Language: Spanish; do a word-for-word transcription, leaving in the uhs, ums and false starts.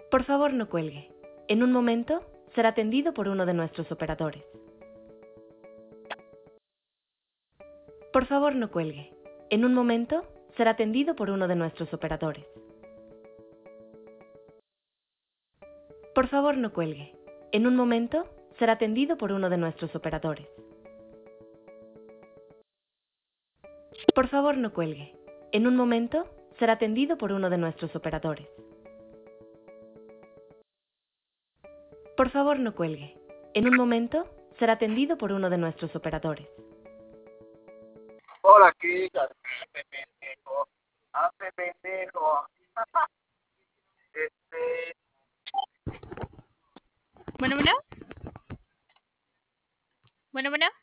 Por favor, no cuelgue. En un momento será atendido por uno de nuestros operadores. Por favor, no cuelgue. En un momento será atendido por uno de nuestros operadores. Por favor, no cuelgue. En un momento será atendido por uno de nuestros operadores. Por favor, no cuelgue. En un momento será atendido por uno de nuestros operadores. Por favor, no cuelgue. En un momento será atendido por uno de nuestros operadores. Hola, chicas. Hazte pendejo. Hazte pendejo. Este. Bueno, bueno. Bueno, bueno.